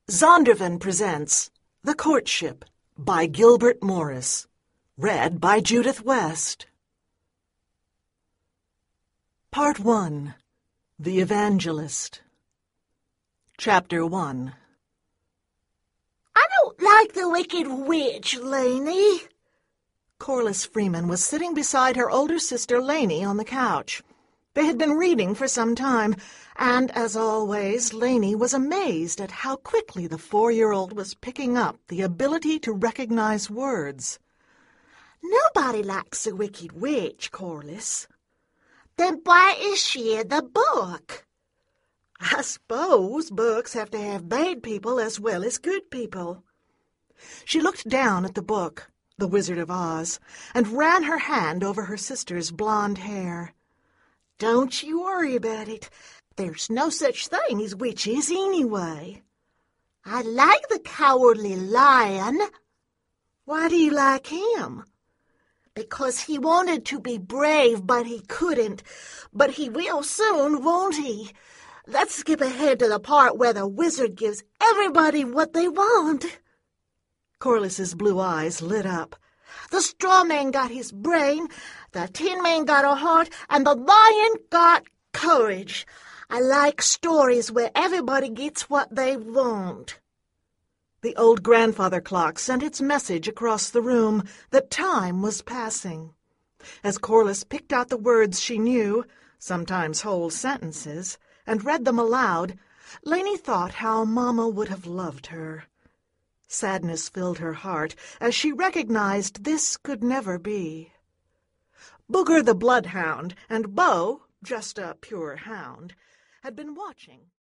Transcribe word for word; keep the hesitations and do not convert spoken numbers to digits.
Zondervan presents The Courtship by Gilbert Morris. Read by Judith West. Part one. The Evangelist. Chapter one. I don't like the Wicked Witch, Lainey. Corliss Freeman was sitting beside her older sister Lainey on the couch. They had been reading for some time, and, as always, Lainey was amazed at how quickly the four-year-old was picking up the ability to recognize words. Nobody likes the Wicked Witch, Corliss. Then why is she in the book? I suppose books have to have bad people as well as good people. She looked down at the book, The Wizard of Oz, and ran her hand over her sister's blonde hair. Don't you worry about it. There's no such thing as witches anyway. I like the Cowardly Lion. Why do you like him? Because he wanted to be brave, but he couldn't. But he will soon, won't he? Let's skip ahead to the part where the wizard gives everybody what they want. Corliss's blue eyes lit up. The straw man got his brain, the tin man got a heart, and the lion got courage. I like stories where everybody gets what they want. The old grandfather clock sent its message across the room that time was passing. As Corliss picked out the words she knew, sometimes whole sentences, and read them aloud, Lainey thought how Mama would have loved her. Sadness filled her heart as she recognized this could never be. Booger the bloodhound and Bo, just a pure hound, had been watching.